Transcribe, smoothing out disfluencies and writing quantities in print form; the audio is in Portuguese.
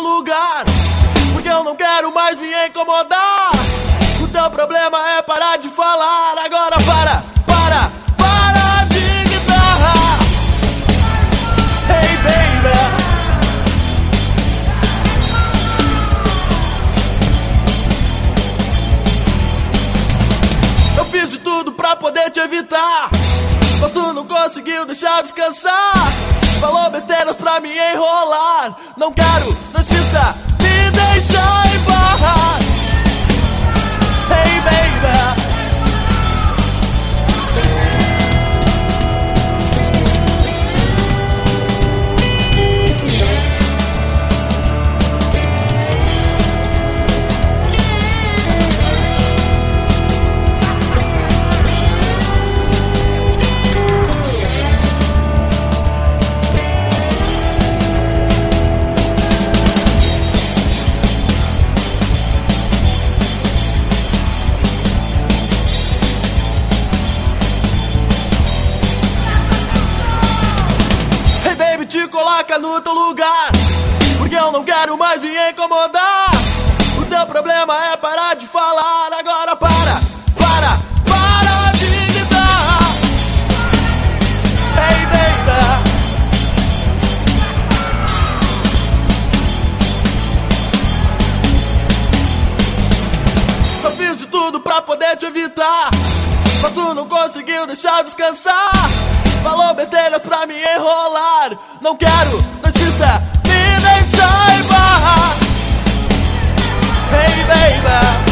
lugar, porque eu não quero mais me incomodar. O teu problema é parar de falar. Agora para de guitarra. Hey baby, eu fiz de tudo pra poder te evitar, mas tu não conseguiu deixar descansar. Falou besteiras pra me enrolar. Não quero, não insista, me deixa em paz. Hey baby, te coloca no teu lugar, porque eu não quero mais me incomodar. O teu problema é parar de falar. Agora para de gritar. Hey baby, eu fiz de tudo pra poder te evitar, mas tu não conseguiu deixar descansar. Falou besteiras pra me enrolar. Não quero, não insista, me deixa em paz. Hey baby,